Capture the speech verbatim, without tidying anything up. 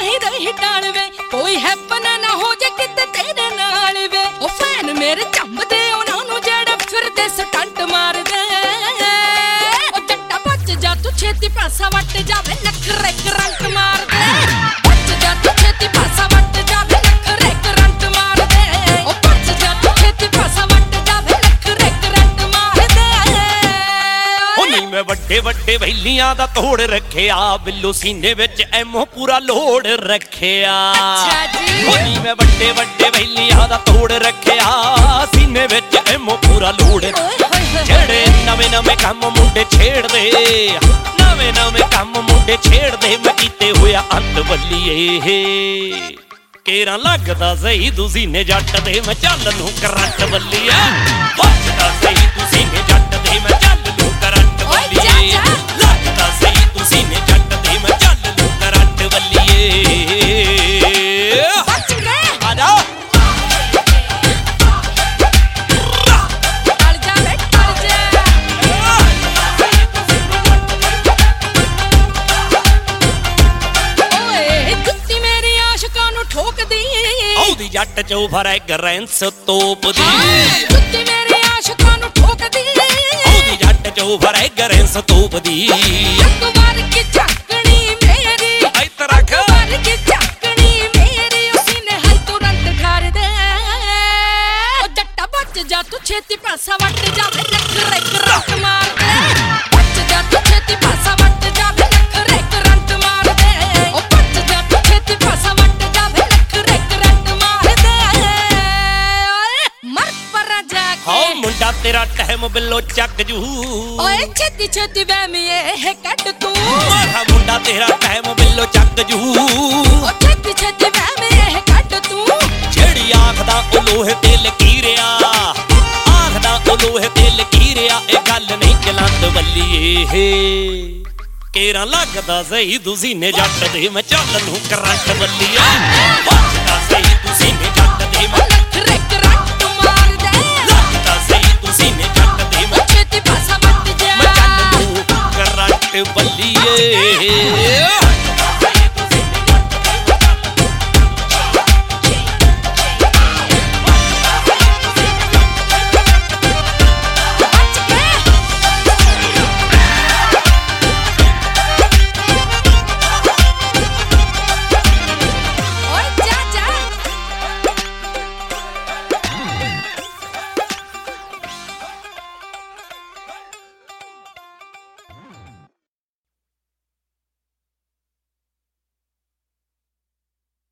नहीं रही टाल वे कोई हैपन ना हो जे किते तेरे नाल वे ओ फैन मेरे चंबदे उन्हां नूं जेड़े फिरदे स्टंट मारदे ओ जट्टा बच जा तू छेती पासा वट जावे नखरे करंट मार दे बच जा तू छेती पासा वट जावे नखरे करंट मार दे ओ बच जा तू छेती पासा वट जावे नखरे करंट मार दे ओ नी मैं ਵੱਡੇ ਵੱਡੇ ਵੈਲੀਆਂ ਦਾ ਤੋੜ ਰੱਖਿਆ ਬਿੱਲੂ ਸੀਨੇ ਵਿੱਚ ਐਮੋ ਪੂਰਾ ਲੋੜ ਰੱਖਿਆ ਅੱਛਾ ਜੀ ਓ ਨੀ ਮੈਂ ਵੱਡੇ ਵੱਡੇ ਵੈਲੀਆਂ ਦਾ ਤੋੜ ਰੱਖਿਆ ਸੀਨੇ ਵਿੱਚ ਐਮੋ ਪੂਰਾ ਲੋੜ ਜਿਹੜੇ ਨਵੇਂ ਨਵੇਂ ਕੰਮ ਮੁੰਡੇ ਛੇੜਦੇ ਨਵੇਂ ਨਵੇਂ ਕੰਮ ਮੁੰਡੇ ਛੇੜਦੇ ਮੈਂ ਕੀਤੇ ਹੋਇਆ ਅੰਤ ਬੱਲੀਏ ਕੇਰਾਂ ਲੱਗਦਾ ਸਹੀ ਤੁਸੀਂ ਨੇ ਜੱਟ ਦੇ ਮੈਂ ਚੱਲ ਨੂੰ ਕਰੰਟ ਬੱਲੀਏ ਵੱਜਦਾ ਸਹੀ ਤੁਸੀਂ ਨੇ ਜੱਟ ਦੇ ਮੈਂ ਚੱਲ ਨੂੰ ਕਰੰਟ ਬੱਲੀਏ ਲੱਗਦਾ ਸਹੀ ਤੁਸੀਂ ਨੇ ਜੱਟ ਦੇ ਮੈਂ ਚੱਲ ਨੂੰ ਕਰੰਟ ਬੱਲੀਏ ਬਚ ਗਏ ਆ ਜਾ ਟਲ ਜਾ ਵੇ ਟਲ ਜਾ ਓਏ ਜੁੱਤੀ ਮੇਰੀ ਆਸ਼ਿਕਾਂ ਨੂੰ ਠੋਕਦੀ ਆਉਦੀ ਜੱਟ ਚੋਂ ਫਰੈਗਰੈਂਸ ਤੋਪਦੀ ਜੁੱਤੀ ਮੇਰੀ ਆਸ਼ਿਕਾਂ ਨੂੰ ਠੋਕਦੀ ਆਉਦੀ ਜੱਟ ਚੋਂ ਫਰੈਗਰੈਂਸ ਤੋਪਦੀ ਇੱਕ ਵਾਰ ਕੀ ਝਾਕਣੀ ਮੇਰੀ ਇੱਧਰ ਰੱਖ ਇੱਕ ਵਾਰ ਕੀ ਝਾਕਣੀ ਮੇਰੀ ਉਸੀ ਨੇ ਹਾਈ ਤੁਰੰਤ ਠਾਰ ਦੇ ਓ ਜੱਟਾ ਬਚ ਜਾ ਤੂੰ ਛੇਤੀ ਪਾਸਾ ਵੱਟ ਜਾਵੇ ਨਖਰੇ ਕਰੰਟ ਮਾਰ ਦੇ ਬਚ ਜਾ ਤੂੰ ਛੇਤੀ ਪਾਸਾ ਵੱਟ ਜਾਵੇ ਨਖਰੇ ਕਰੰਟ ਮਾਰ ਦੇ ਓ ਬਚ ਜਾ ਤੂੰ ਛੇਤੀ ਪਾਸਾ ਵੱਟ ਜਾਵੇ ਨਖਰੇ ਕਰੰਟ ਮਾਰ ਦੇ ਓਏ ਮਰ ਪਰਾ ਜਾ ਹਾਂ ਕੇ ਮੁੰਡਾ ਤੇਰਾ ਟਹਿਮ ਬਿੱਲੋ ਚੱਕ ਜੂ ਓਏ ਛੇਤੀ ਛੇਤੀ ਵਹਿਮੀ ਇਹ ਕੱਢ ਤੂੰ ਮਾਰਾ ਮੁੰਡਾ ਤੇਰਾ ਟਹਿਮ ਬਿੱਲੋ ਚੱਕ ਜੂ ਓ ਛੇਤੀ ਛੇਤੀ ਵਹਿਮੀ ਇਹ ਕੱਢ ਤੂੰ ਜਿਹੜੀ ਆਖਦਾ ਉਹ ਲੋਹੇ ਤੇ ਲਕੀਰਿਆ ਆਖਦਾ ਉਹ ਲੋਹੇ ਤੇ ਲਕੀਰਿਆ ਇਹ ਗੱਲ ਨਹੀਂ ਚਲੰਦ ਬੱਲੀਏ ਕੇਰਾਂ ਲੱਗਦਾ ਸਹੀ ਤੁਸੀਂ ਨੇ ਜੱਟ ਦੇ ਮੈਂ ਚੱਲ ਨੂੰ ਕਰੰਟ ਬੱਲੀਏ ਵੱਜਦਾ ਸਹੀ ਤੁਸੀਂ ਨੇ ਜੱਟ ਦੇ ਮੈਂ ਨਖਰੇ ਕਰੰਟ ਮਾਰ ਦੇ ਲੱਗਦਾ ਸਹੀ ਤੁਸੀਂ ਨੇ ਜੱਟ ਦੇ ਮੈਂ ਛੇਤੀ ਪਾਸਾ ਵੱਟ ਜਾ ਚੱਲ ਨੂੰ ਕਰੰਟ ਬੱਲੀਏ